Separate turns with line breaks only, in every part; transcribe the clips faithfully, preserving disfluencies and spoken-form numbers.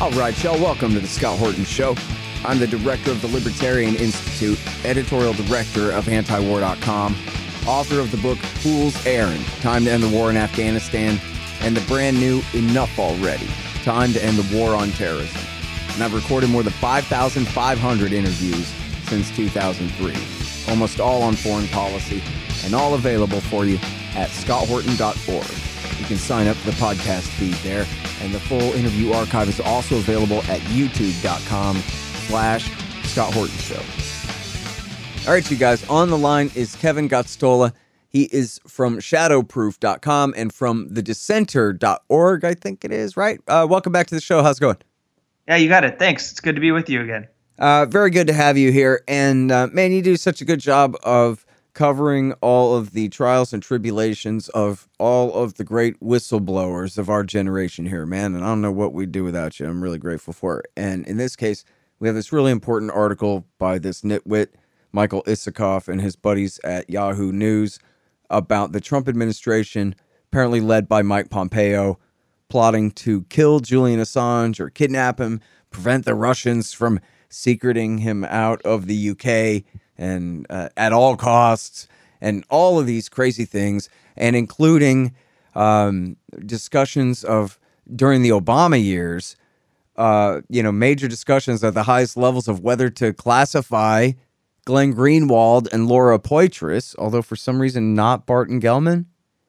All right, y'all, welcome to the Scott Horton Show. I'm the director of the Libertarian Institute, editorial director of anti war dot com, author of the book Fool's Errand, Time to End the War in Afghanistan, and the brand new Enough Already, Time to End the War on Terrorism. And I've recorded more than five thousand five hundred interviews since two thousand three, almost all on foreign policy, and all available for you at scott horton dot org. You can sign up for the podcast feed there, and the full interview archive is also available at youtube dot com slash Scott Horton Show. All right, you guys, on the line is Kevin Gosztola. He is from shadowproof dot com and from the dissenter dot org, I think it is, right? Uh, welcome back to the show. How's it going?
Yeah, you got it. Thanks. It's good to be with you again.
Uh, very good to have you here. And, uh, man, you do such a good job of covering all of the trials and tribulations of all of the great whistleblowers of our generation here, man. And I don't know what we'd do without you. I'm really grateful for it. And in this case, we have this really important article by this nitwit, Michael Isikoff, and his buddies at Yahoo News about the Trump administration, apparently led by Mike Pompeo, plotting to kill Julian Assange or kidnap him, prevent the Russians from secreting him out of the U K and uh, at all costs, and all of these crazy things, and including um, discussions of, during the Obama years, uh, you know, major discussions at the highest levels of whether to classify Glenn Greenwald and Laura Poitras, although for some reason not Barton Gellman,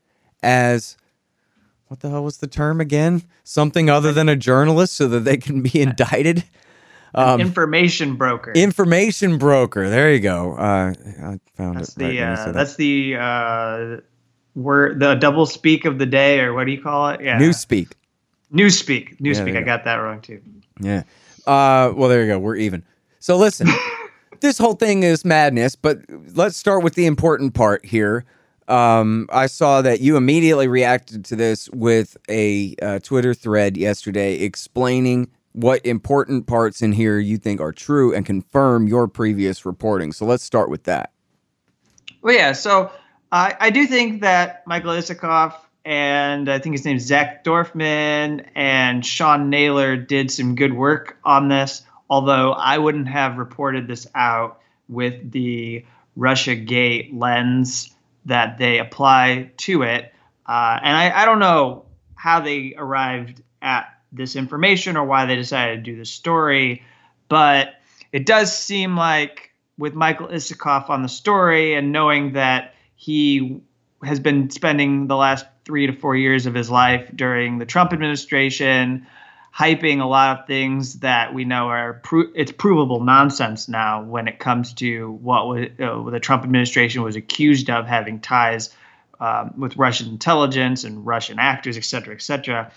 as, what the hell was the term again? Something other than a journalist so that they can be indicted.
Um, information broker.
Information broker. There you go. Uh, I found
that's
it.
The,
right
uh, that's the uh, word, the double speak of the day, or what do you call it? Yeah.
Newspeak.
Newspeak. Newspeak.
Yeah,
I got that wrong too.
Yeah. Uh, well, there you go. We're even. So listen, this whole thing is madness, but let's start with the important part here. Um, I saw that you immediately reacted to this with a uh, Twitter thread yesterday explaining what important parts in here you think are true and confirm your previous reporting. So let's start with that.
Well, yeah. So uh, I do think that Michael Isikoff and I think his name is Zach Dorfman and Sean Naylor did some good work on this, although I wouldn't have reported this out with the Russiagate lens that they apply to it. Uh, and I, I don't know how they arrived at this information or why they decided to do this story, but it does seem like with Michael Isikoff on the story and knowing that he has been spending the last three to four years of his life during the Trump administration hyping a lot of things that we know are pro- it's provable nonsense now when it comes to what was, uh, the Trump administration was accused of having ties um, with Russian intelligence and Russian actors, et cetera, et cetera.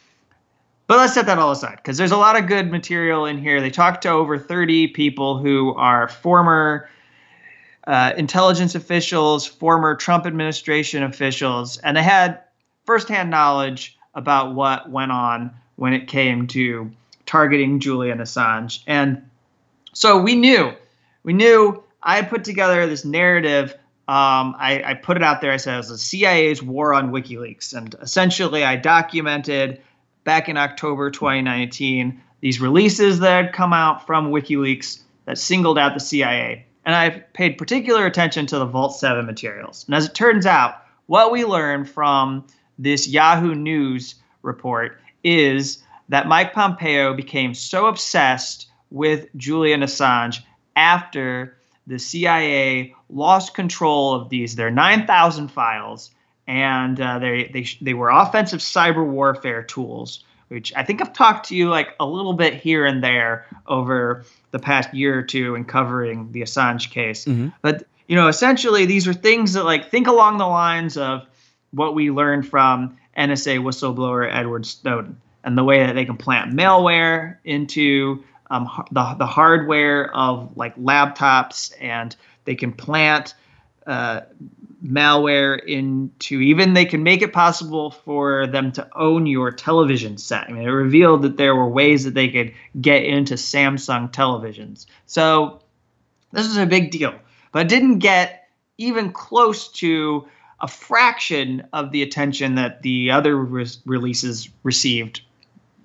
But let's set that all aside because there's a lot of good material in here. They talked to over thirty people who are former uh, intelligence officials, former Trump administration officials, and they had firsthand knowledge about what went on when it came to targeting Julian Assange. And so we knew, we knew I put together this narrative. Um, I, I put it out there. I said it was the C I A's war on WikiLeaks. And essentially I documented back in October twenty nineteen, these releases that had come out from WikiLeaks that singled out the C I A. And I've paid particular attention to the Vault seven materials. And as it turns out, what we learned from this Yahoo News report is that Mike Pompeo became so obsessed with Julian Assange after the C I A lost control of these, their nine thousand files, and uh, they they they were offensive cyber warfare tools, which I think I've talked to you like a little bit here and there over the past year or two in covering the Assange case. Mm-hmm. But you know, essentially, these are things that like think along the lines of what we learned from N S A whistleblower Edward Snowden and the way that they can plant malware into um, the the hardware of like laptops, and they can plant uh, malware into even they can make it possible for them to own your television set. I mean, it revealed that there were ways that they could get into Samsung televisions. So this is a big deal, but it didn't get even close to a fraction of the attention that the other re- releases received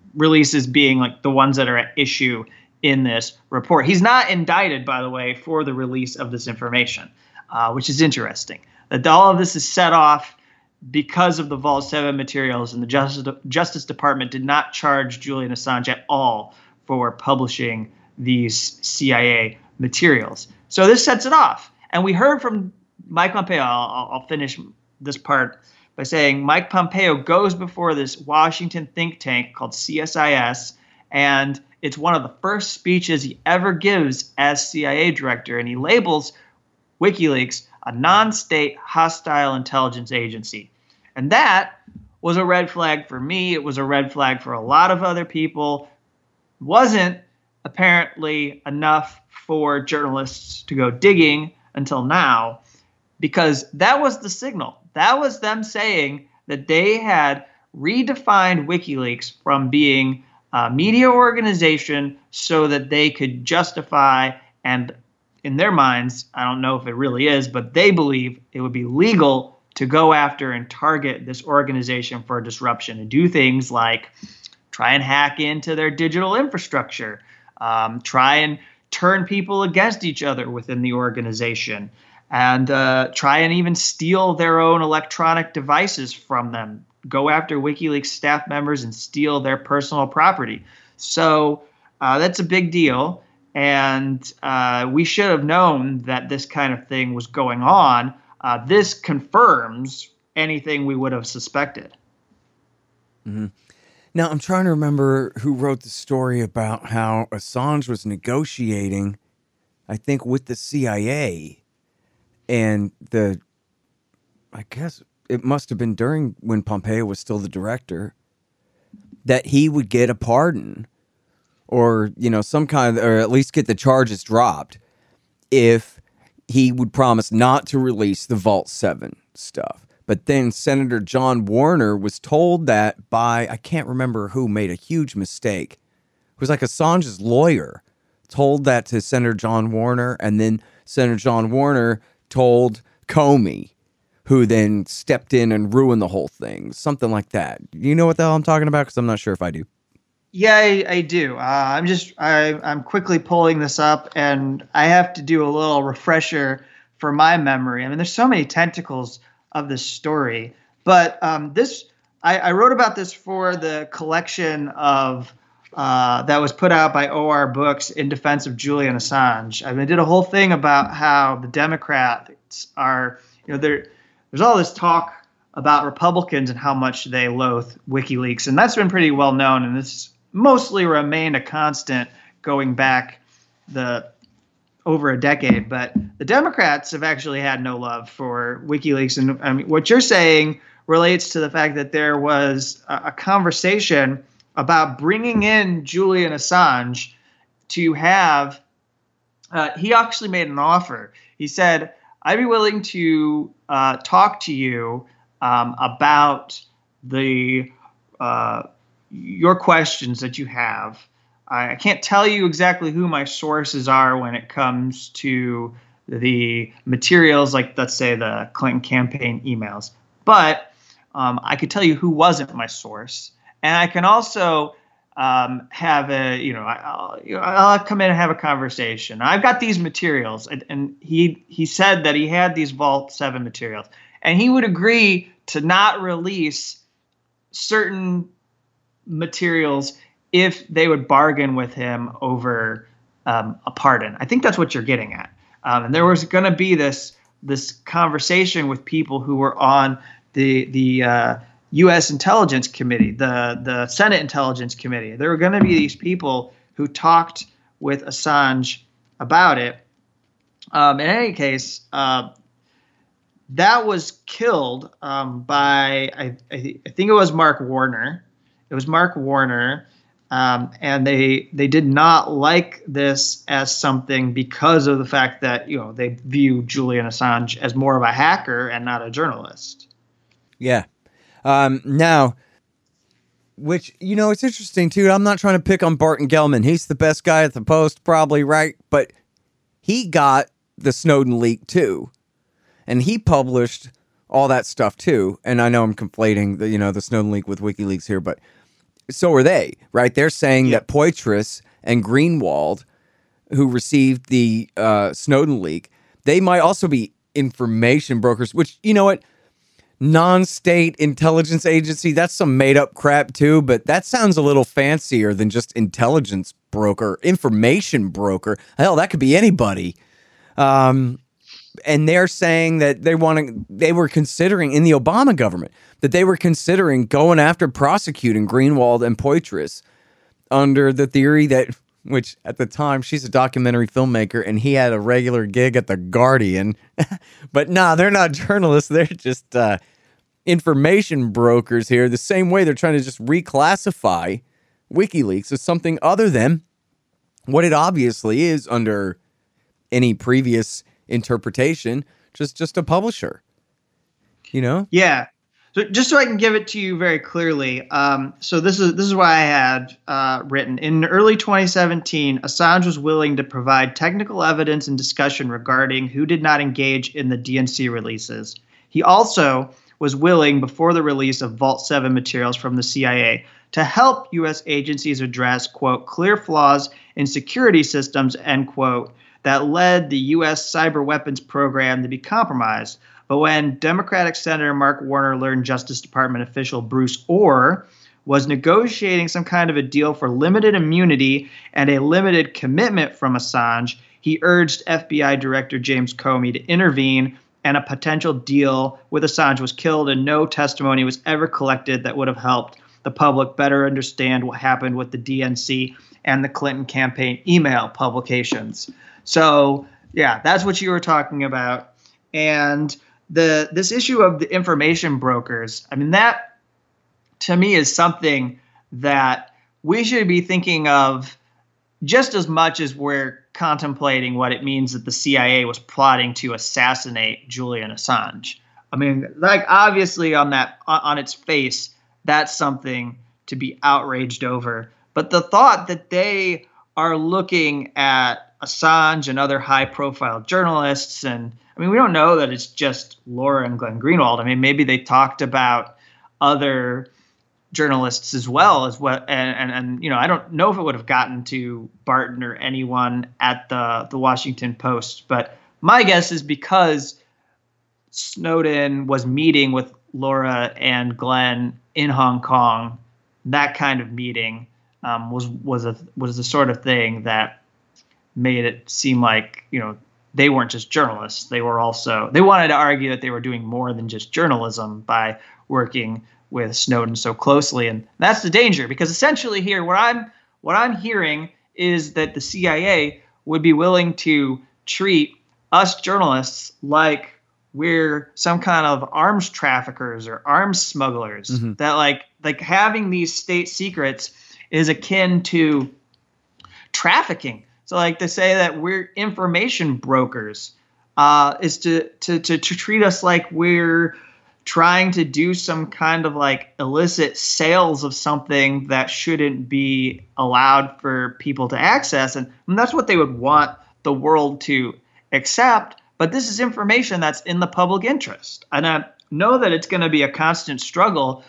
releases being like the ones that are at issue in this report. He's not indicted, by the way, for the release of this information, uh, which is interesting. That all of this is set off because of the Vault seven materials, and the Justice, Justice Department did not charge Julian Assange at all for publishing these C I A materials. So this sets it off. And we heard from Mike Pompeo. I'll, I'll finish this part by saying Mike Pompeo goes before this Washington think tank called C S I S, and it's one of the first speeches he ever gives as C I A director, and he labels WikiLeaks a non-state hostile intelligence agency. And that was a red flag for me. It was a red flag for a lot of other people. Wasn't apparently enough for journalists to go digging until now, because that was the signal. That was them saying that they had redefined WikiLeaks from being a media organization so that they could justify, and in their minds, I don't know if it really is, but they believe it would be legal to go after and target this organization for disruption and do things like try and hack into their digital infrastructure, um, try and turn people against each other within the organization, and uh, try and even steal their own electronic devices from them, go after WikiLeaks staff members and steal their personal property. So uh, that's a big deal. And uh, we should have known that this kind of thing was going on. Uh, this confirms anything we would have suspected.
Mm-hmm. Now, I'm trying to remember who wrote the story about how Assange was negotiating, I think, with the C I A. And the, I guess it must have been during when Pompeo was still the director, that he would get a pardon or, you know, some kind of, or at least get the charges dropped if he would promise not to release the Vault seven stuff. But then Senator John Warner was told that by, I can't remember who made a huge mistake. It was like Assange's lawyer told that to Senator John Warner, and then Senator John Warner told Comey, who then stepped in and ruined the whole thing. Something like that. You know what the hell I'm talking about? Because I'm not sure if I do.
Yeah, I, I do. Uh, I'm just I, I'm quickly pulling this up, and I have to do a little refresher for my memory. I mean, there's so many tentacles of this story, but um, this I, I wrote about this for the collection of uh, that was put out by O R Books in defense of Julian Assange. I mean, I did a whole thing about how the Democrats are, you know, there there's all this talk about Republicans and how much they loathe WikiLeaks, and that's been pretty well known, and it's mostly remained a constant going back the over a decade. But the Democrats have actually had no love for WikiLeaks. And I mean, what you're saying relates to the fact that there was a, a conversation about bringing in Julian Assange to have, uh, he actually made an offer. He said, I'd be willing to uh, talk to you um, about the uh, your questions that you have. I can't tell you exactly who my sources are when it comes to the materials, like let's say the Clinton campaign emails, but um, I could tell you who wasn't my source, and I can also um, have a, you know, I'll, I'll come in and have a conversation. I've got these materials, and, and he he said that he had these Vault seven materials, and he would agree to not release certain materials if they would bargain with him over um, a pardon. I think that's what you're getting at. Um, and there was going to be this this conversation with people who were on the the uh, U S Intelligence Committee, the the Senate Intelligence Committee. There were going to be these people who talked with Assange about it. Um, in any case, uh, that was killed um, by I, I, I think it was Mark Warner. It was Mark Warner, um, and they they did not like this as something because of the fact that, you know, they view Julian Assange as more of a hacker and not a journalist.
Yeah. Um, now, which, you know, it's interesting too. I'm not trying to pick on Barton Gellman. He's the best guy at the Post, probably, right? But he got the Snowden leak too, and he published all that stuff too. And I know I'm conflating the, you know, the Snowden leak with WikiLeaks here, but so are they, right? They're saying
Yeah.
that Poitras and Greenwald, who received the uh, Snowden leak, they might also be information brokers, which, you know what? Non-state intelligence agency, that's some made-up crap too, but that sounds a little fancier than just intelligence broker, information broker. Hell, that could be anybody. Um, and they're saying that they want to, they were considering in the Obama government that they were considering going after prosecuting Greenwald and Poitras under the theory that, which at the time she's a documentary filmmaker and he had a regular gig at The Guardian. But nah, they're not journalists. They're just uh, information brokers here. The same way they're trying to just reclassify WikiLeaks as something other than what it obviously is under any previous interpretation, just just a publisher. You know?
Yeah. So just so I can give it to you very clearly, um, so this is this is why I had uh, written in early twenty seventeen, Assange was willing to provide technical evidence and discussion regarding who did not engage in the D N C releases. He also was willing, before the release of Vault seven materials from the C I A, to help U S agencies address, quote, clear flaws in security systems, end quote, that led the U S cyber weapons program to be compromised. But when Democratic Senator Mark Warner learned Justice Department official Bruce Orr was negotiating some kind of a deal for limited immunity and a limited commitment from Assange, he urged F B I Director James Comey to intervene, and a potential deal with Assange was killed, and no testimony was ever collected that would have helped the public better understand what happened with the D N C and the Clinton campaign email publications. So, yeah, that's what you were talking about. And the this issue of the information brokers, I mean, that to me is something that we should be thinking of just as much as we're contemplating what it means that the C I A was plotting to assassinate Julian Assange. I mean, like, obviously on that on its face, that's something to be outraged over. But the thought that they are looking at Assange and other high-profile journalists, and I mean, we don't know that it's just Laura and Glenn Greenwald. I mean, maybe they talked about other journalists as well as what, and, and and you know, I don't know if it would have gotten to Barton or anyone at the the Washington Post, but my guess is because Snowden was meeting with Laura and Glenn in Hong Kong, that kind of meeting um, was was a was the sort of thing that made it seem like, you know, they weren't just journalists. They were also, they wanted to argue that they were doing more than just journalism by working with Snowden so closely. And that's the danger, because essentially here, what I'm, what I'm hearing is that the C I A would be willing to treat us journalists like we're some kind of arms traffickers or arms smugglers, mm-hmm. that like, like having these state secrets is akin to trafficking. So, like, to say that we're information brokers uh, is to, to to to treat us like we're trying to do some kind of like illicit sales of something that shouldn't be allowed for people to access, and, and that's what they would want the world to accept. But this is information that's in the public interest, and I know that it's going to be a constant struggle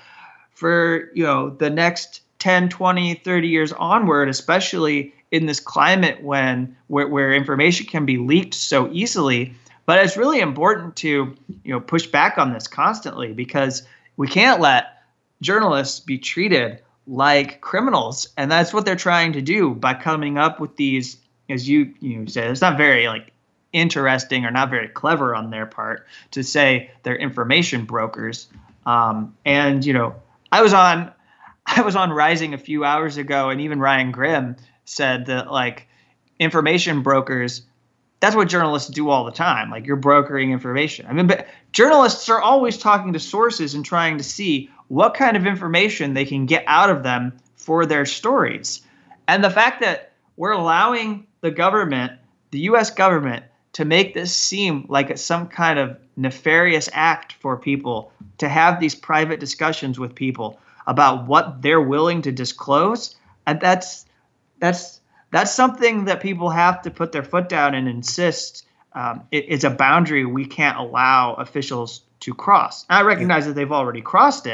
for, you know, the next ten, twenty, thirty years onward, especially in this climate when where, where information can be leaked so easily. But it's really important to, you know, push back on this constantly, because we can't let journalists be treated like criminals. And that's what they're trying to do by coming up with these, as you you said, it's not very like interesting or not very clever on their part to say they're information brokers. Um, and, you know, I was on I was on Rising a few hours ago, and even Ryan Grimm said that, like, information brokers, that's what journalists do all the time. Like, you're brokering information. I mean, but journalists are always talking to sources and trying to see what kind of information they can get out of them for their stories. And the fact that we're allowing the government, the U S government, to make this seem like it's some kind of nefarious act for people to have these private discussions with people about what they're willing to disclose, and that's That's that's something that people have to put their foot down and insist um, it, it's a boundary we can't allow officials to cross. And I recognize that they've already crossed it,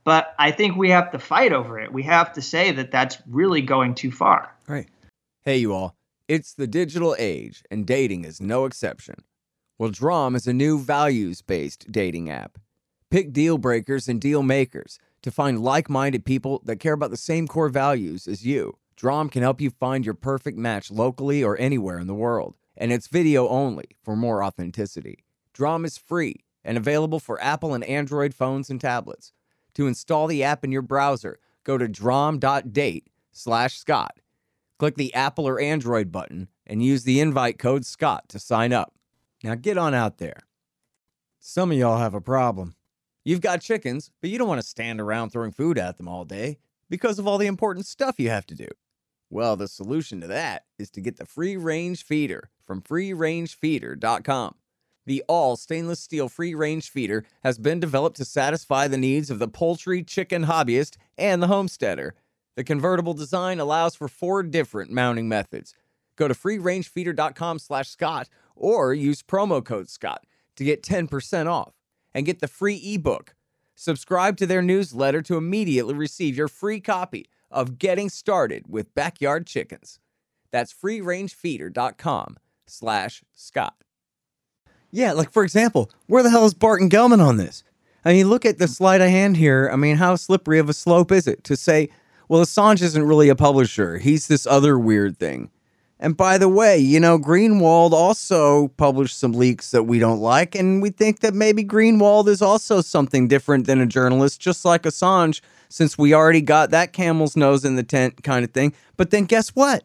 But I think we have to fight over it. We have to say that that's really going too far.
Right. Hey, you all. It's the digital age, and dating is no exception. Well, Drom is a new values-based dating app. Pick deal breakers and deal makers to find like-minded people that care about the same core values as you. Drom can help you find your perfect match locally or anywhere in the world, and it's video only for more authenticity. Drom is free and available for Apple and Android phones and tablets. To install the app in your browser, go to drom.date slash Scott. Click the Apple or Android button and use the invite code Scott to sign up. Now get on out there. Some of y'all have a problem. You've got chickens, but you don't want to stand around throwing food at them all day because of all the important stuff you have to do. Well, the solution to that is to get the free-range feeder from free range feeder dot com. The all-stainless steel free-range feeder has been developed to satisfy the needs of the poultry, chicken hobbyist, and the homesteader. The convertible design allows for four different mounting methods. Go to free range feeder dot com slash Scott or use promo code Scott to get ten percent off and get the free ebook. Subscribe to their newsletter to immediately receive your free copy of Getting Started with Backyard Chickens. That's free range feeder dot com slash Scott. Yeah, like for example, where the hell is Barton Gelman on this? I mean, look at the sleight of hand here. I mean, how slippery of a slope is it to say, well, Assange isn't really a publisher. He's this other weird thing. And by the way, you know, Greenwald also published some leaks that we don't like, and we think that maybe Greenwald is also something different than a journalist, just like Assange, since we already got that camel's nose in the tent kind of thing. But then guess what?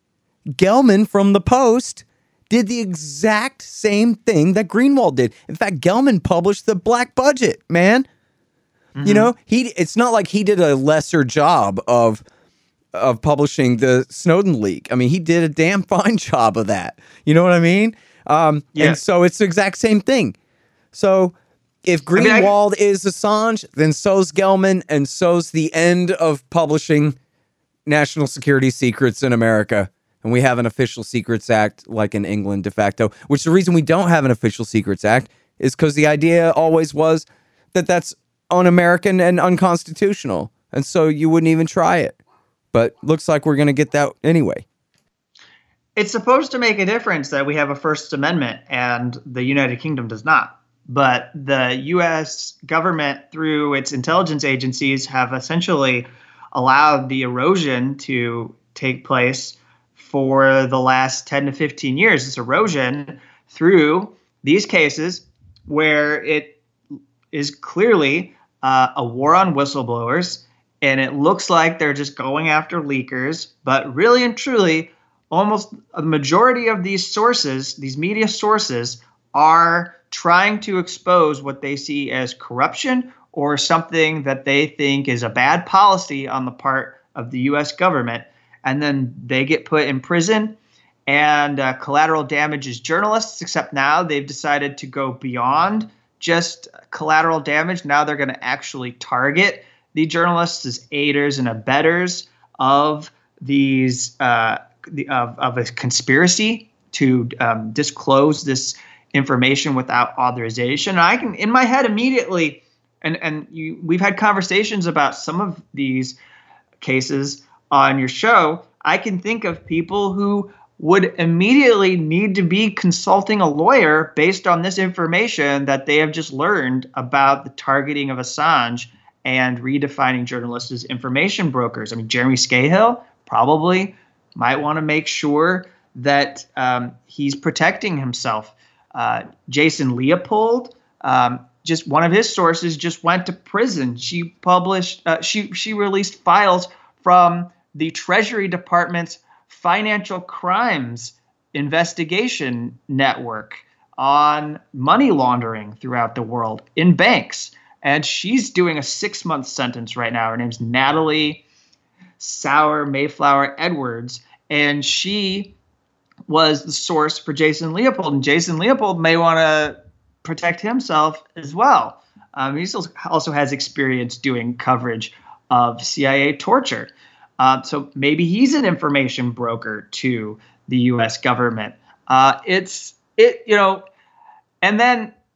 Gelman from the Post did the exact same thing that Greenwald did. In fact, Gelman published the Black Budget, man. Mm-hmm. You know, he it's not like he did a lesser job of of publishing the Snowden leak. I mean, he did a damn fine job of that. You know what I mean? Um, yeah. And so it's the exact same thing. So if Greenwald I mean, I... is Assange, then so's Gelman, and so's the end of publishing national security secrets in America. And we have an Official Secrets Act like in England de facto, which the reason we don't have an Official Secrets Act is because the idea always was that that's un-American and unconstitutional. And so you wouldn't even try it. But looks like we're going to get that anyway.
It's supposed to make a difference that we have a First Amendment and the United Kingdom does not. But the U S government, through its intelligence agencies, have essentially allowed the erosion to take place for the last ten to fifteen years. This erosion through these cases where it is clearly uh, a war on whistleblowers. And it looks like they're just going after leakers. But really and truly, almost a majority of these sources, these media sources, are trying to expose what they see as corruption or something that they think is a bad policy on the part of the U S government. And then they get put in prison. And uh, collateral damage is journalists, except now they've decided to go beyond just collateral damage. Now they're going to actually target the journalists as aiders and abettors of these uh, the, of, of a conspiracy to um, disclose this information without authorization. And I can, in my head, immediately, and and you, we've had conversations about some of these cases on your show. I can think of people who would immediately need to be consulting a lawyer based on this information that they have just learned about the targeting of Assange and redefining journalists as information brokers. I mean, Jeremy Scahill probably might want to make sure that um, he's protecting himself. Uh, Jason Leopold, um, just one of his sources, just went to prison. She published, uh, she she released files from the Treasury Department's financial crimes investigation network on money laundering throughout the world in banks. And she's doing a six-month sentence right now. Her name's Natalie Sauer Mayflower Edwards. And she was the source for Jason Leopold. And Jason Leopold may want to protect himself as well. Um, he also has experience doing coverage of C I A torture. Uh, so maybe he's an information broker to the U S government. Uh, it's, it you know, and then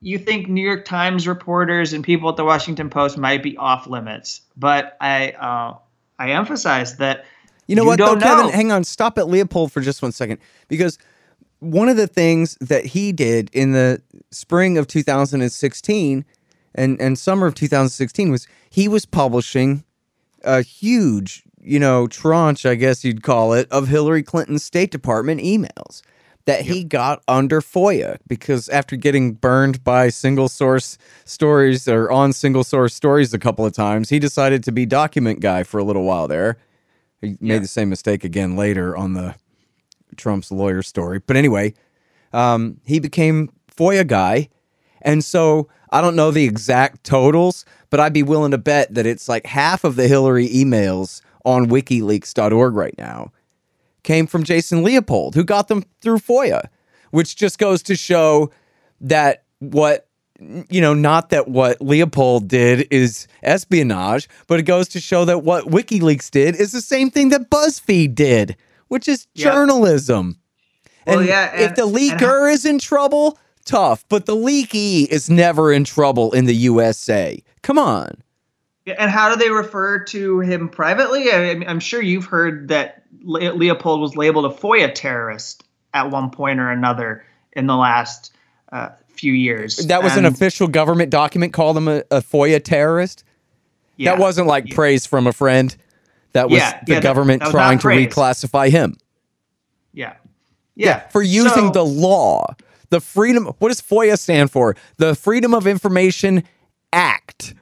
you think New York Times reporters and people at the Washington Post might be off limits, but I uh, I emphasize that
you know
you
what, though,
don't know.
Kevin? Hang on, stop at Leopold for just one second, because one of the things that he did in the spring of two thousand sixteen and, and summer of two thousand sixteen was he was publishing a huge, you know, tranche, I guess you'd call it, of Hillary Clinton's State Department emails that he got under FOIA, because after getting burned by single source stories or on single source stories a couple of times, he decided to be document guy for a little while there. He yeah. made the same mistake again later on the Trump's lawyer story. But anyway, um, he became FOIA guy. And so I don't know the exact totals, but I'd be willing to bet that it's like half of the Hillary emails on WikiLeaks dot org right now came from Jason Leopold, who got them through FOIA, which just goes to show that what, you know, not that what Leopold did is espionage, but it goes to show that what WikiLeaks did is the same thing that BuzzFeed did, which is yep. journalism.
Well,
and
yeah, and,
if the leaker is in trouble, tough, but the leaky is never in trouble in the U S A. Come on.
And how do they refer to him privately? I mean, I'm sure you've heard that Le- Leopold was labeled a FOIA terrorist at one point or another in the last uh, few years.
That was and, an official government document called him a, a FOIA terrorist? Yeah, that wasn't like yeah. praise from a friend. That was
yeah,
the
yeah,
government
that, that
trying to
praise.
reclassify him.
Yeah.
Yeah,
yeah.
for using
so,
the law. The freedom, what does FOIA stand for? The Freedom of Information Act.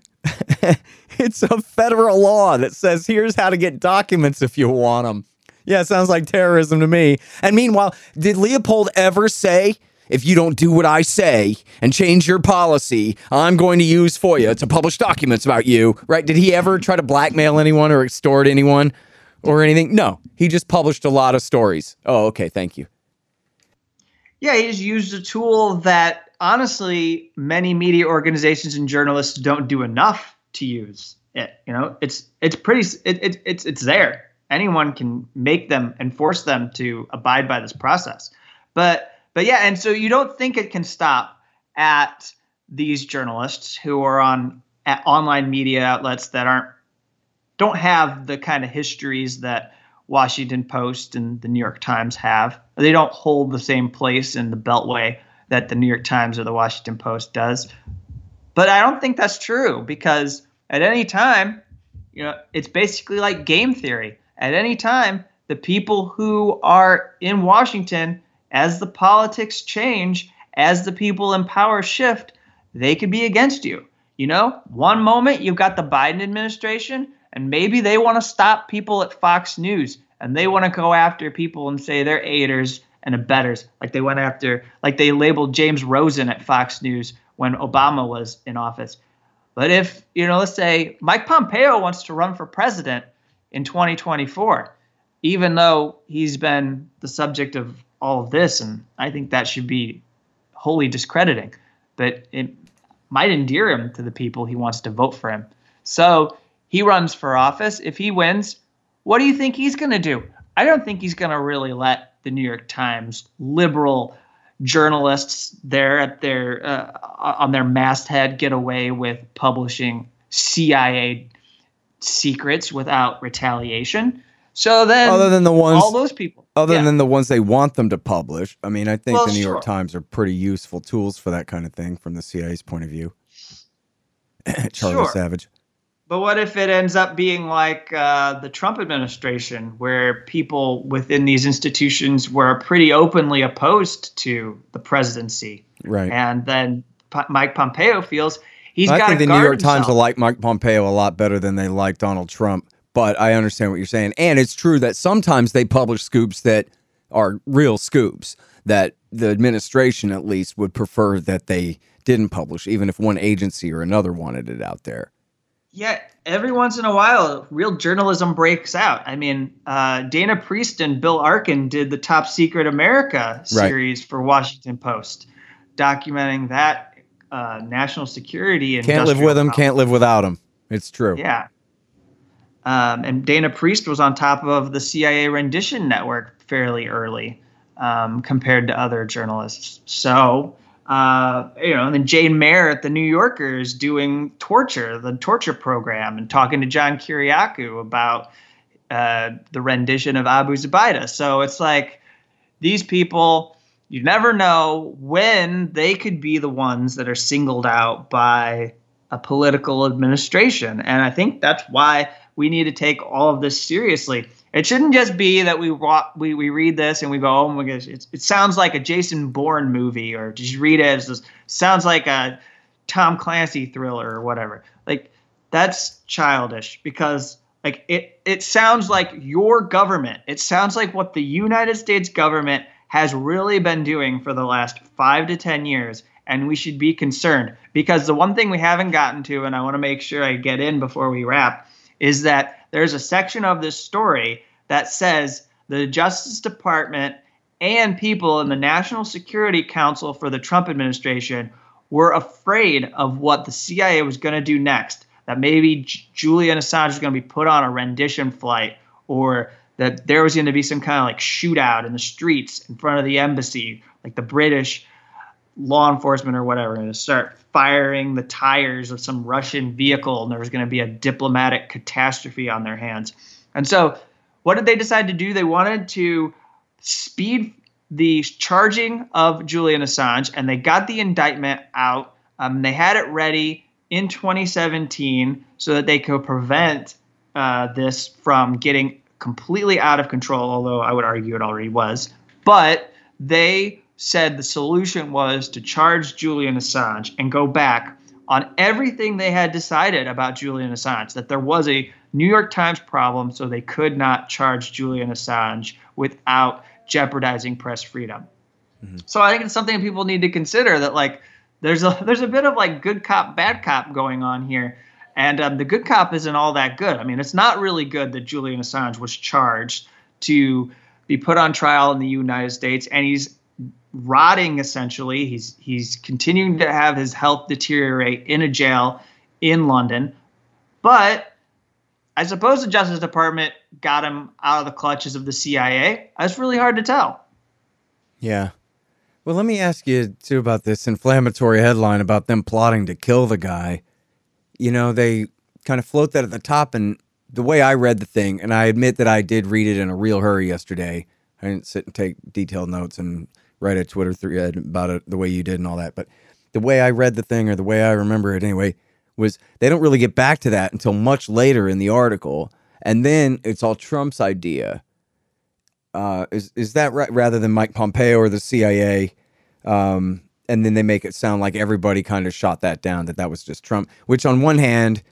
It's a federal law that says here's how to get documents if you want them. Yeah, it sounds like terrorism to me. And meanwhile, did Leopold ever say, if you don't do what I say and change your policy, I'm going to use FOIA to publish documents about you, right? Did he ever try to blackmail anyone or extort anyone or anything? No, he just published a lot of stories. Oh, okay, thank you.
Yeah, he just used a tool that, honestly, many media organizations and journalists don't do enough to use it. You know, it's it's pretty it, it it's it's there. Anyone can make them and force them to abide by this process. But but yeah, and so you don't think it can stop at these journalists who are on at online media outlets that aren't don't have the kind of histories that Washington Post and the New York Times have. They don't hold the same place in the Beltway that the New York Times or the Washington Post does. But I don't think that's true, because at any time, you know, it's basically like game theory. At any time, the people who are in Washington, as the politics change, as the people in power shift, they could be against you. You know, one moment you've got the Biden administration, and maybe they want to stop people at Fox News, and they want to go after people and say they're aiders and abettors, like they went after, like they labeled James Rosen at Fox News when Obama was in office. But if, you know, let's say Mike Pompeo wants to run for president in twenty twenty-four, even though he's been the subject of all of this, and I think that should be wholly discrediting, but it might endear him to the people he wants to vote for him. So he runs for office. If he wins, what do you think he's going to do? I don't think he's going to really let the New York Times liberal journalists there at their uh, on their masthead get away with publishing C I A secrets without retaliation. So then,
other than the ones,
all those people,
other
yeah.
than the ones they want them to publish, I mean, I think
well,
the New
sure.
York Times are pretty useful tools for that kind of thing from the C I A's point of view. Charlie
Sure.
Savage.
But what if it ends up being like uh, the Trump administration, where people within these institutions were pretty openly opposed to the presidency?
Right.
And then P- Mike Pompeo feels he's
I
got to
think the
guard
New York
himself.
Times will like Mike Pompeo a lot better than they like Donald Trump. But I understand what you're saying. And it's true that sometimes they publish scoops that are real scoops that the administration at least would prefer that they didn't publish, even if one agency or another wanted it out there.
Yeah, every once in a while, real journalism breaks out. I mean, uh, Dana Priest and Bill Arkin did the Top Secret America series right. for Washington Post, documenting that uh, national security. And
can't live with them, can't live without them. It's true.
Yeah. Um, and Dana Priest was on top of the C I A rendition network fairly early um, compared to other journalists. So Uh, you know, and then Jane Mayer at the New Yorker is doing torture, the torture program, and talking to John Kiriakou about uh, the rendition of Abu Zubaydah. So it's like these people, you never know when they could be the ones that are singled out by a political administration. And I think that's why we need to take all of this seriously. It shouldn't just be that we we, we read this and we go, oh my gosh, it, it sounds like a Jason Bourne movie, or just read it as this sounds like a Tom Clancy thriller or whatever. Like, that's childish, because like it it sounds like your government. It sounds like what the United States government has really been doing for the last five to ten years. And we should be concerned, because the one thing we haven't gotten to, and I want to make sure I get in before we wrap, is that there's a section of this story that says the Justice Department and people in the National Security Council for the Trump administration were afraid of what the C I A was going to do next, that maybe J- Julian Assange was going to be put on a rendition flight, or that there was going to be some kind of like shootout in the streets in front of the embassy, like the British law enforcement or whatever, and to start firing the tires of some Russian vehicle, and there was going to be a diplomatic catastrophe on their hands. And so what did they decide to do? They wanted to speed the charging of Julian Assange, and they got the indictment out. Um, they had it ready in twenty seventeen so that they could prevent uh, this from getting completely out of control, although I would argue it already was. But they said the solution was to charge Julian Assange and go back on everything they had decided about Julian Assange, that there was a New York Times problem, so they could not charge Julian Assange without jeopardizing press freedom. Mm-hmm. So I think it's something people need to consider, that like there's a there's a bit of like good cop, bad cop going on here. And um, the good cop isn't all that good. I mean, it's not really good that Julian Assange was charged to be put on trial in the United States, and he's rotting essentially. He's he's continuing to have his health deteriorate in a jail in London. But I suppose the Justice Department got him out of the clutches of the C I A. That's really hard to tell.
Yeah. Well, let me ask you too about this inflammatory headline about them plotting to kill the guy. You know, they kind of float that at the top, and the way I read the thing, and I admit that I did read it in a real hurry yesterday. I didn't sit and take detailed notes and write a Twitter thread about it the way you did and all that. But the way I read the thing, or the way I remember it anyway, was they don't really get back to that until much later in the article. And then it's all Trump's idea. Uh, is is that right? Rather than Mike Pompeo or the C I A? Um, and then they make it sound like everybody kind of shot that down, that that was just Trump, which on one hand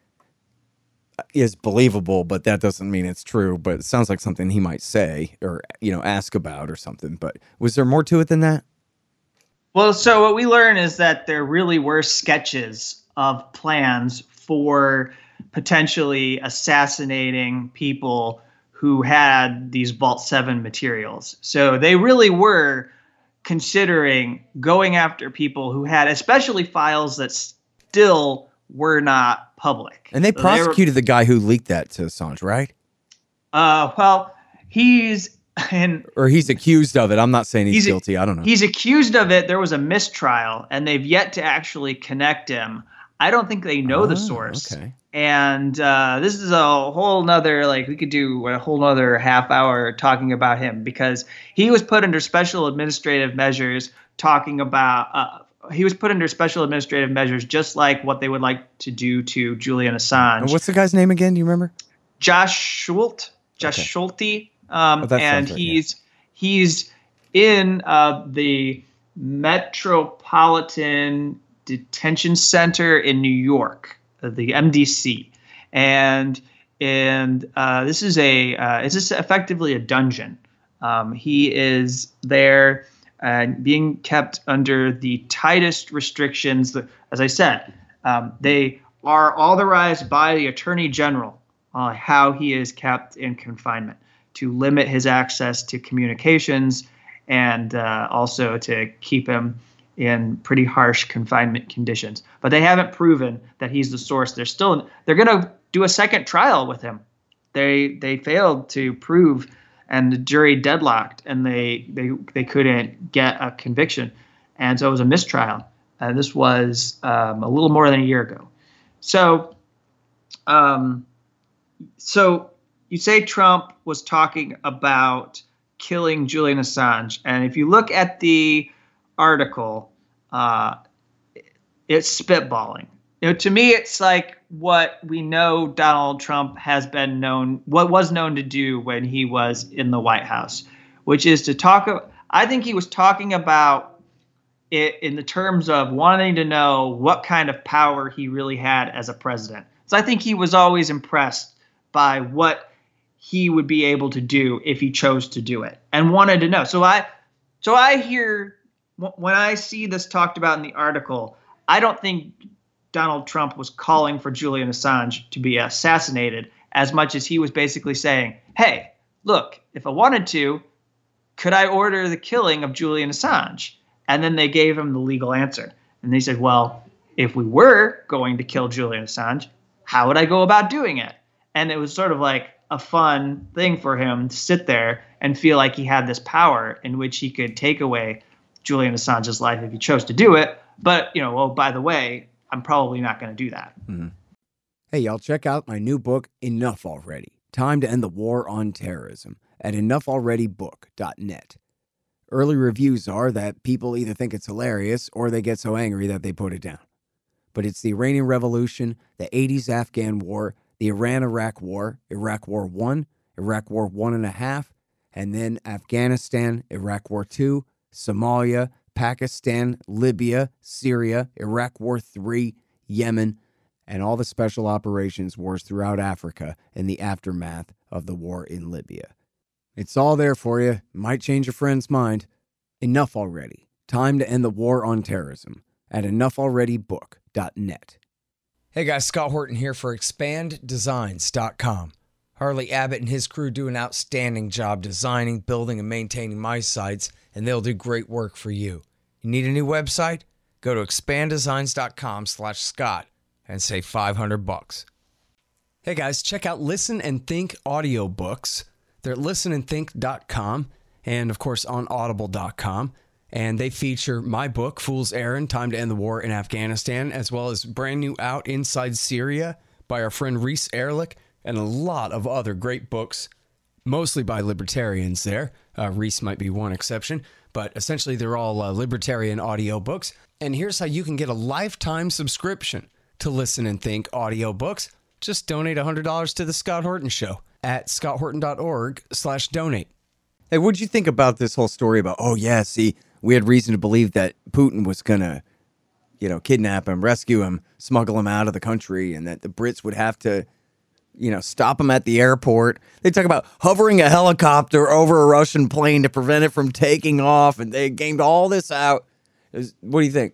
is believable, but that doesn't mean it's true. But it sounds like something he might say, or, you know, ask about or something. But was there more to it than that?
Well, so what we learn is that there really were sketches of plans for potentially assassinating people who had these Vault seven materials. So they really were considering going after people who had, especially files that still were not public.
And they
So
prosecuted
were,
the guy who leaked that to Assange, right?
Uh, well, he's in,
or he's accused of it. I'm not saying he's,
he's
guilty. I don't know.
He's accused of it. There was a mistrial, and they've yet to actually connect him. I don't think they know
oh,
the source.
Okay.
And uh, this is a whole nother, like, we could do a whole nother half hour talking about him, because he was put under special administrative measures talking about, uh, he was put under special administrative measures just like what they would like to do to Julian Assange.
And what's the guy's name again? Do you remember?
Josh Schult, Josh
Okay.
Schulte. Um,
Oh,
and
right,
he's, he's in uh, the Metropolitan Detention Center in New York, the M D C, and and uh, this is a uh, it's just effectively a dungeon. Um, he is there and uh, being kept under the tightest restrictions. That, as I said, um, they are authorized by the Attorney General on how he is kept in confinement, to limit his access to communications, and uh, also to keep him in pretty harsh confinement conditions. But they haven't proven that he's the source. They're still they're going to do a second trial with him. They they failed to prove, and the jury deadlocked, and they they they couldn't get a conviction. And so it was a mistrial. Uh, this was um, a little more than a year ago. So, um, so you say Trump was talking about killing Julian Assange. And if you look at the article, uh, it's spitballing. You know, to me, it's like what we know Donald Trump has been known, what was known to do when he was in the White House, which is to talk. I think he was talking about it in the terms of wanting to know what kind of power he really had as a president. So I think he was always impressed by what he would be able to do if he chose to do it, and wanted to know. So I, so I hear when I see this talked about in the article, I don't think Donald Trump was calling for Julian Assange to be assassinated as much as he was basically saying, hey, look, if I wanted to, could I order the killing of Julian Assange? And then they gave him the legal answer. And they said, well, if we were going to kill Julian Assange, how would I go about doing it? And it was sort of like a fun thing for him to sit there and feel like he had this power in which he could take away Julian Assange's life if he chose to do it. But, you know, oh, by the way, I'm probably not going to do that.
Mm-hmm. Hey, y'all, check out my new book, Enough Already. Time to End the War on Terrorism at enough already book dot net. Early reviews are that people either think it's hilarious or they get so angry that they put it down. But it's the Iranian Revolution, the eighties Afghan War, the Iran-Iraq War, Iraq War One, Iraq War One and a Half, and then Afghanistan, Iraq War Two, Somalia, Pakistan, Libya, Syria, Iraq War Three, Yemen, and all the special operations wars throughout Africa in the aftermath of the war in Libya. It's all there for you. Might change your friend's mind. Enough Already. Time to End the War on Terrorism at enough already book dot net.
Hey guys, Scott Horton here for expand designs dot com. Harley Abbott and his crew do an outstanding job designing, building, and maintaining my sites, and they'll do great work for you. You need a new website? Go to expand designs dot com slash Scott and save five hundred bucks. Hey guys, check out Listen and Think audiobooks. They're at listen and think dot com and, of course, on audible dot com. And they feature my book, Fool's Errand, Time to End the War in Afghanistan, as well as brand new Out Inside Syria by our friend Reese Erlich, and a lot of other great books, mostly by libertarians there. Uh, Reese might be one exception, but essentially they're all uh, libertarian audiobooks. And here's how you can get a lifetime subscription to Listen and Think audiobooks. Just donate one hundred dollars to The Scott Horton Show at scott horton dot org slash donate.
Hey, what'd you think about this whole story about, oh, yeah, see, we had reason to believe that Putin was going to, you know, kidnap him, rescue him, smuggle him out of the country, and that the Brits would have to, you know, stop him at the airport. They talk about hovering a helicopter over a Russian plane to prevent it from taking off, and they gamed all this out. What do you think?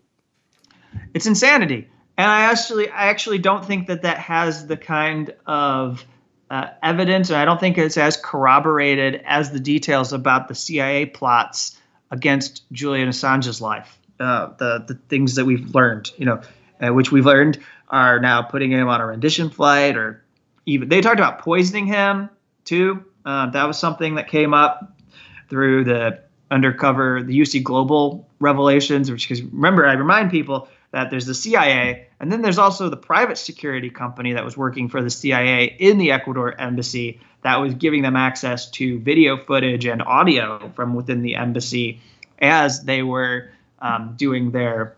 It's insanity. And I actually, I actually don't think that that has the kind of uh, evidence, and I don't think it's as corroborated as the details about the C I A plots against Julian Assange's life. Uh, the the things that we've learned, you know, uh, which we've learned are now putting him on a rendition flight, or even they talked about poisoning him too. Uh, that was something that came up through the undercover, the U C Global revelations. Which, because remember, I remind people that there's the C I A, and then there's also the private security company that was working for the C I A in the Ecuador embassy that was giving them access to video footage and audio from within the embassy as they were um, doing their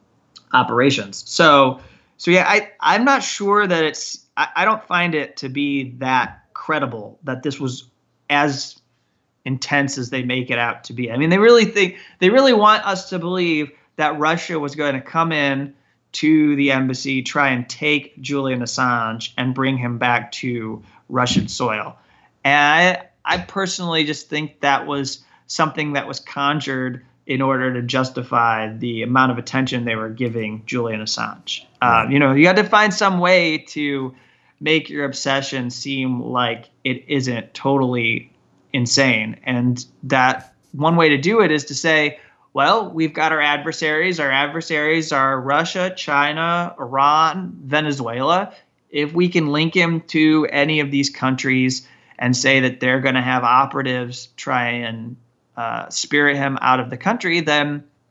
operations. So, so yeah, I, I'm not sure that it's, I, I don't find it to be that credible that this was as intense as they make it out to be. I mean, they really think, they really want us to believe that Russia was going to come in to the embassy, try and take Julian Assange and bring him back to Russian soil. And I, I personally just think that was something that was conjured in order to justify the amount of attention they were giving Julian Assange. Right. Um, you know, you got to find some way to make your obsession seem like it isn't totally insane. And that one way to do it is to say, well, we've got our adversaries. Our adversaries are Russia, China, Iran, Venezuela. If we can link him to any of these countries and say that they're going to have operatives try and uh, spirit him out of the country, then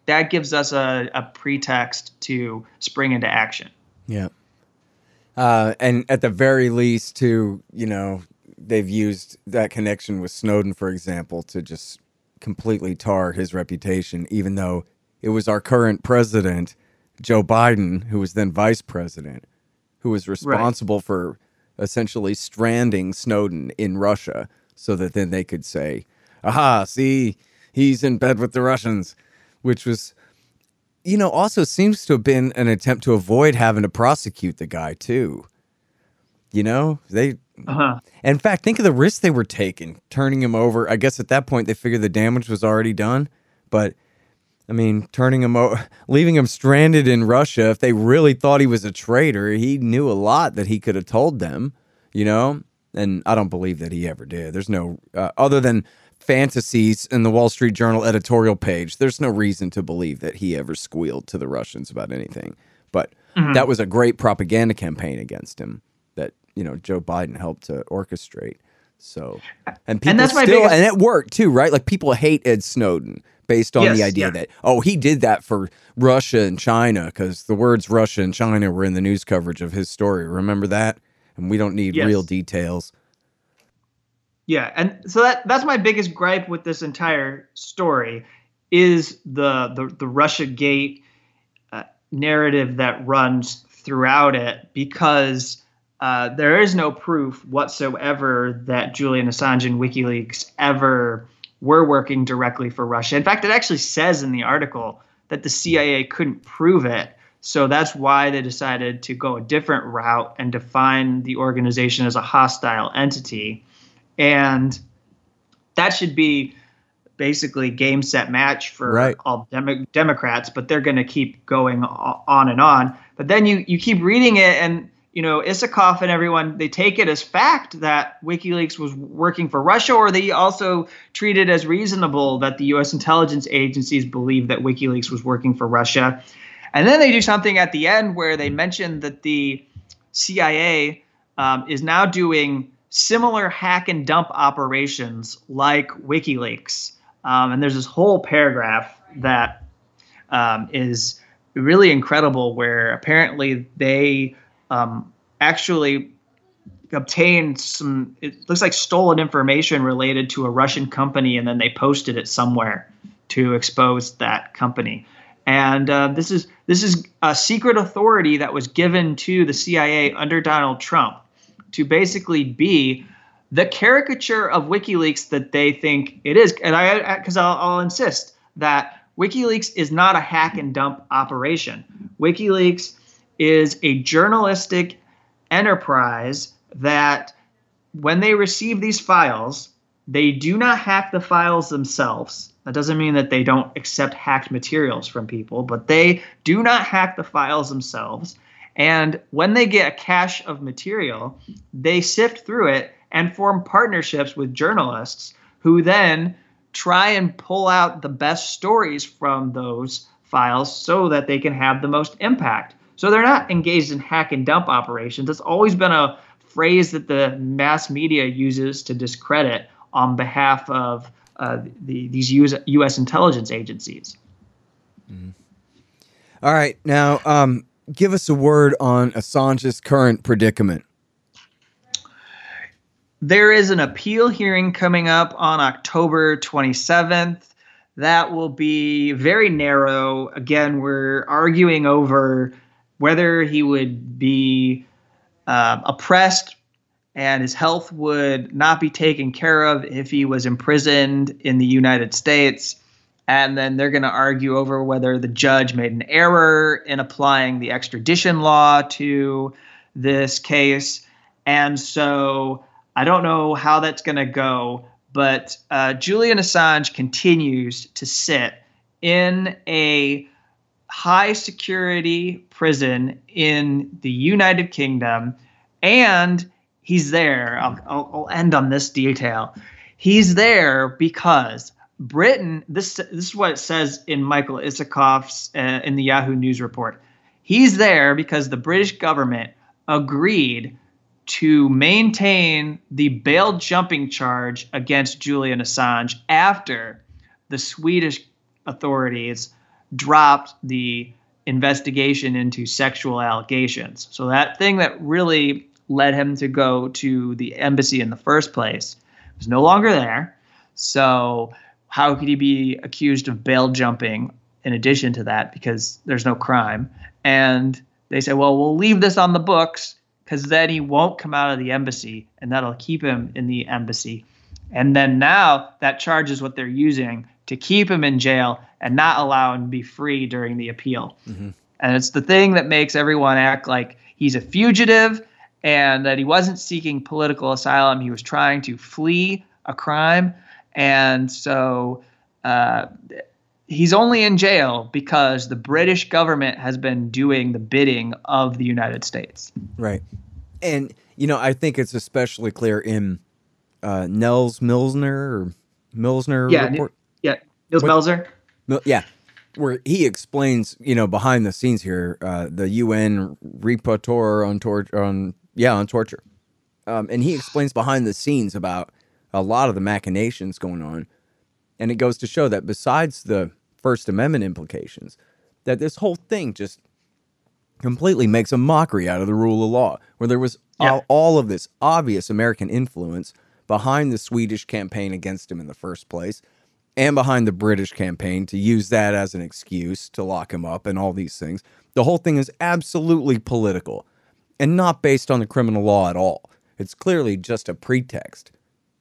that gives us a, a pretext to spring into action.
Yeah. Uh, and at the very least, too, you know, they've used that connection with Snowden, for example, to just completely tar his reputation, even though it was our current president, Joe Biden, who was then vice president, who was responsible right. for essentially stranding Snowden in Russia so that then they could say, aha, see, he's in bed with the Russians, which was, you know, also seems to have been an attempt to avoid having to prosecute the guy, too. You know, they, uh-huh. in fact, think of the risk they were taking, turning him over. I guess at that point they figured the damage was already done. But, I mean, turning him over, leaving him stranded in Russia, if they really thought he was a traitor, he knew a lot that he could have told them, you know? And I don't believe that he ever did. There's no, uh, other than fantasies in the Wall Street Journal editorial page, there's no reason to believe that he ever squealed to the Russians about anything. But mm-hmm. that was a great propaganda campaign against him that, you know, Joe Biden helped to orchestrate. So, and people
and that's
still,
my biggest...
and it worked too, right? Like people hate Ed Snowden based on
yes,
the idea
yeah.
that, oh, he did that for Russia and China because the words Russia and China were in the news coverage of his story. Remember that? And we don't need
yes.
real details.
Yeah, and so that that's my biggest gripe with this entire story is the the, the Russiagate uh, narrative that runs throughout it, because uh, there is no proof whatsoever that Julian Assange and WikiLeaks ever were working directly for Russia. In fact, it actually says in the article that the C I A couldn't prove it. So that's why they decided to go a different route and define the organization as a hostile entity. And that should be basically game, set, match for
right.
all Demo- Democrats, but they're going to keep going on and on. But then you, you keep reading it and, you know, Isikoff and everyone, they take it as fact that WikiLeaks was working for Russia, or they also treat it as reasonable that the U S intelligence agencies believe that WikiLeaks was working for Russia. And then they do something at the end where they mention that the C I A um, is now doing similar hack and dump operations like WikiLeaks. Um, and there's this whole paragraph that um, is really incredible where apparently they um, actually obtained some, it looks like stolen information related to a Russian company, and then they posted it somewhere to expose that company. And uh, this is this is a secret authority that was given to the C I A under Donald Trump to basically be the caricature of WikiLeaks that they think it is. And I, because I'll, I'll insist that WikiLeaks is not a hack and dump operation. WikiLeaks is a journalistic enterprise that when they receive these files, they do not hack the files themselves. That doesn't mean that they don't accept hacked materials from people, but they do not hack the files themselves. And when they get a cache of material, they sift through it and form partnerships with journalists who then try and pull out the best stories from those files so that they can have the most impact. So they're not engaged in hack and dump operations. It's always been a phrase that the mass media uses to discredit on behalf of uh, the, these U S intelligence agencies.
Mm. All right. Now, um, give us a word on Assange's current predicament.
There is an appeal hearing coming up on October twenty-seventh. That will be very narrow. Again, we're arguing over whether he would be uh, oppressed and his health would not be taken care of if he was imprisoned in the United States. And then they're going to argue over whether the judge made an error in applying the extradition law to this case. And so I don't know how that's going to go, but uh, Julian Assange continues to sit in a high security prison in the United Kingdom, and he's there. I'll, I'll, I'll end on this detail. He's there because Britain, this, this is what it says in Michael Isikoff's, uh, in the Yahoo News report. He's there because the British government agreed to maintain the bail jumping charge against Julian Assange after the Swedish authorities dropped the investigation into sexual allegations. So that thing that really led him to go to the embassy in the first place was no longer there. So how could he be accused of bail jumping in addition to that, because there's no crime? And they say, well, we'll leave this on the books because then he won't come out of the embassy, and that'll keep him in the embassy. And then now that charge is what they're using to keep him in jail and not allow him to be free during the appeal. Mm-hmm. And it's the thing that makes everyone act like he's a fugitive and that he wasn't seeking political asylum. He was trying to flee a crime. And so uh, he's only in jail because the British government has been doing the bidding of the United States.
Right. And, you know, I think it's especially clear in uh, Nels Milsner or Milsner
yeah,
report.
Yeah, Nils Melzer.
Mil- yeah, where he explains, you know, behind the scenes here, uh, the U N rapporteur on torture, on yeah, on torture, um, and he explains behind the scenes about a lot of the machinations going on, and it goes to show that besides the First Amendment implications, that this whole thing just completely makes a mockery out of the rule of law, where there was yeah. all, all of this obvious American influence behind the Swedish campaign against him in the first place, and behind the British campaign to use that as an excuse to lock him up and all these things. The whole thing is absolutely political and not based on the criminal law at all. It's clearly just a pretext.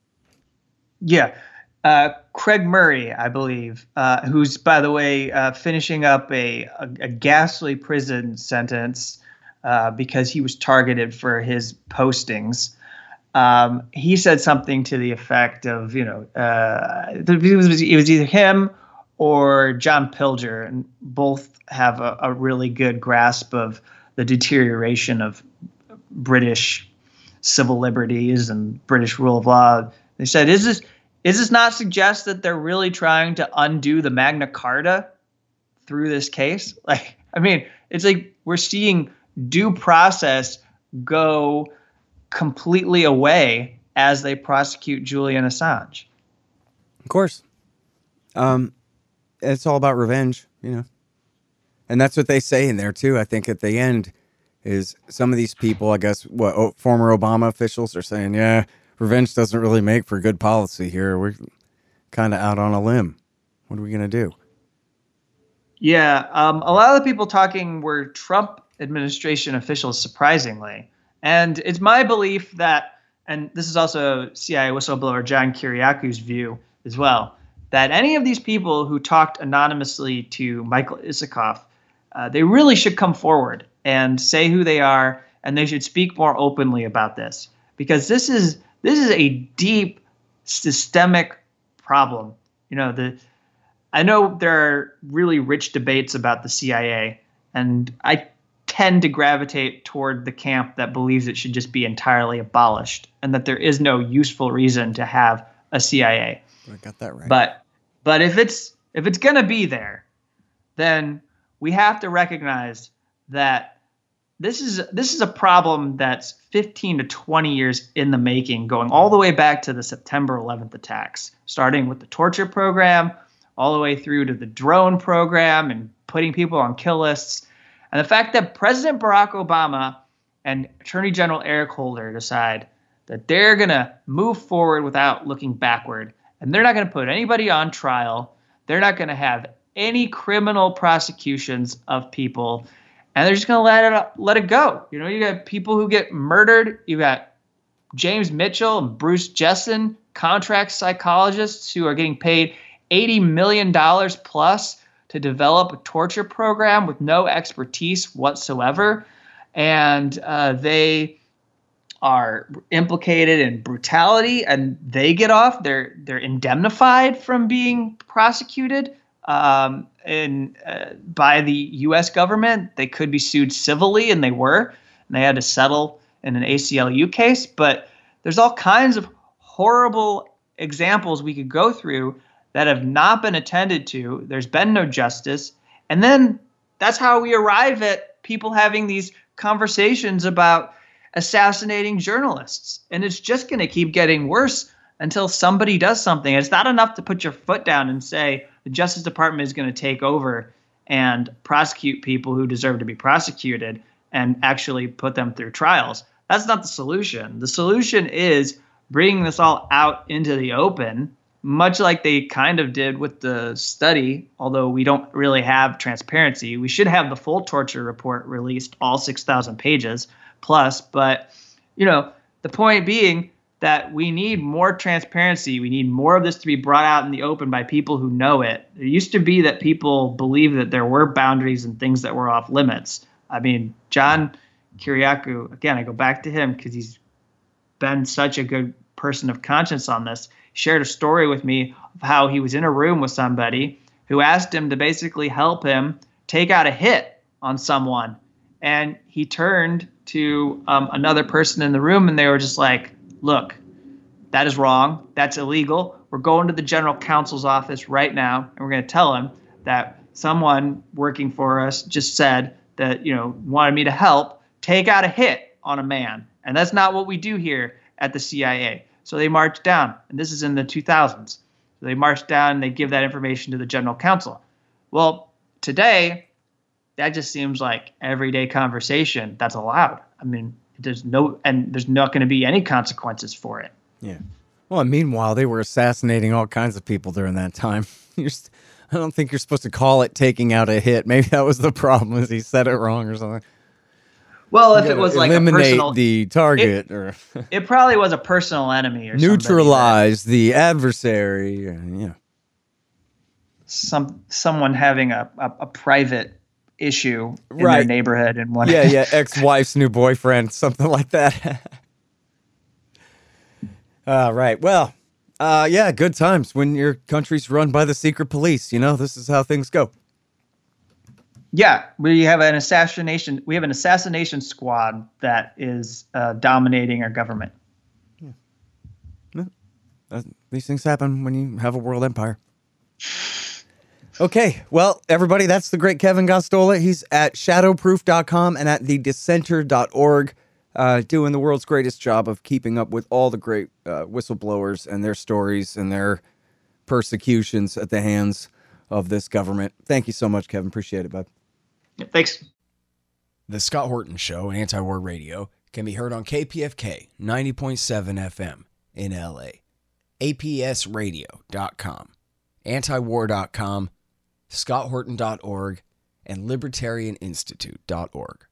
Yeah. Uh, Craig Murray, I believe, uh, who's, by the way, uh, finishing up a, a, a ghastly prison sentence uh, because he was targeted for his postings. Um, he said something to the effect of, you know, uh, it was, it was either him or John Pilger, and both have a, a really good grasp of the deterioration of British civil liberties and British rule of law. They said, is this, is this not suggest that they're really trying to undo the Magna Carta through this case? Like, I mean, it's like we're seeing due process go completely away as they prosecute Julian Assange.
Of course. Um, it's all about revenge, you know. And that's what they say in there, too. I think at the end is some of these people, I guess, what oh, former Obama officials are saying, yeah, revenge doesn't really make for good policy here. We're kind of out on a limb. What are we going to do?
Yeah, um, a lot of the people talking were Trump administration officials, surprisingly. And it's my belief that, and this is also C I A whistleblower John Kiriaku's view as well, that any of these people who talked anonymously to Michael Isikoff, uh, they really should come forward and say who they are, and they should speak more openly about this, because this is this is a deep systemic problem. You know, the I know there are really rich debates about the C I A, and I tend to gravitate toward the camp that believes it should just be entirely abolished and that there is no useful reason to have a C I A.
I got that right.
But but if it's if it's going to be there, then we have to recognize that this is this is a problem that's fifteen to twenty years in the making, going all the way back to the September eleventh attacks, starting with the torture program, all the way through to the drone program and putting people on kill lists. And the fact that President Barack Obama and Attorney General Eric Holder decide that they're going to move forward without looking backward, and they're not going to put anybody on trial, they're not going to have any criminal prosecutions of people, and they're just going to let it let it go. You know, you got people who get murdered. You got James Mitchell and Bruce Jessen, contract psychologists who are getting paid eighty million dollars plus to develop a torture program with no expertise whatsoever. And uh, they are implicated in brutality, and they get off. They're they're indemnified from being prosecuted um, in, uh, by the U S government. They could be sued civilly, and they were. And they had to settle in an A C L U case. But there's all kinds of horrible examples we could go through that have not been attended to. There's been no justice. And then that's how we arrive at people having these conversations about assassinating journalists. And it's just going to keep getting worse until somebody does something. It's not enough to put your foot down and say the Justice Department is going to take over and prosecute people who deserve to be prosecuted and actually put them through trials. That's not the solution. The solution is bringing this all out into the open, much like they kind of did with the study, although we don't really have transparency. We should have the full torture report released, all six thousand pages plus. But, you know, the point being that we need more transparency. We need more of this to be brought out in the open by people who know it. It used to be that people believed that there were boundaries and things that were off limits. I mean, John Kiriakou, again, I go back to him because he's been such a good person of conscience on this, shared a story with me of how he was in a room with somebody who asked him to basically help him take out a hit on someone. And he turned to um, another person in the room and they were just like, look, that is wrong. That's illegal. We're going to the general counsel's office right now, and we're going to tell him that someone working for us just said that, you know, wanted me to help take out a hit on a man. And that's not what we do here at the C I A. So they marched down, and this is in the two thousands. So they marched down and they give that information to the general counsel. Well, today, that just seems like everyday conversation that's allowed. I mean, there's no, and there's not going to be any consequences for it.
Yeah. Well, and meanwhile, they were assassinating all kinds of people during that time. You're st- I don't think you're supposed to call it taking out a hit. Maybe that was the problem, is he said it wrong or something.
Well, if it was like a personal,
the target,
it,
or
it probably was a personal enemy, or
neutralize the adversary. Yeah,
some someone having a a, a private issue in
right.
their neighborhood and one.
Yeah, yeah, ex-wife's new boyfriend, something like that. All right. Well, uh, yeah, good times when your country's run by the secret police. You know, this is how things go.
Yeah, we have an assassination. We have an assassination squad that is uh, dominating our government.
Yeah. yeah. Uh, these things happen when you have a world empire. Okay, well, everybody, that's the great Kevin Gosztola. He's at shadowproof dot com and at the dissenter dot org, uh, doing the world's greatest job of keeping up with all the great uh, whistleblowers and their stories and their persecutions at the hands of this government. Thank you so much, Kevin. Appreciate it, bud.
Yeah, thanks.
The Scott Horton Show, Anti-War Radio, can be heard on K P F K ninety point seven F M in L A, A P S radio dot com, antiwar dot com, scott horton dot org, and libertarian institute dot org.